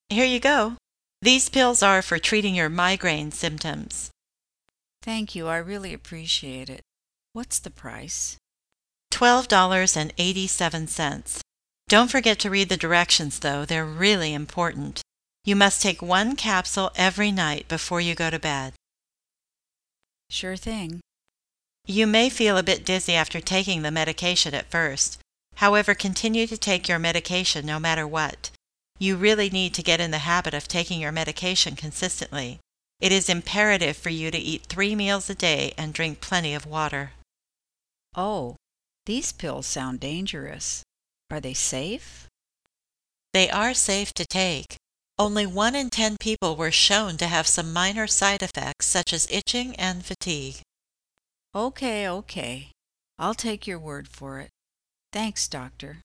Here you go. These pills are for treating your migraine symptoms. Thank you, I really appreciate it. What's the price? $12.87. Don't forget to read the directions, though. They're really important. You must take one capsule every night before you go to bed. Sure thing. You may feel a bit dizzy after taking the medication at first. However, continue to take your medication no matter what. You really need to get in the habit of taking your medication consistently. It is imperative for you to eat 3 meals a day and drink plenty of water. Oh, these pills sound dangerous. Are they safe? They are safe to take. Only 1 in 10 people were shown to have some minor side effects such as itching and fatigue. Okay. I'll take your word for it. Thanks, doctor.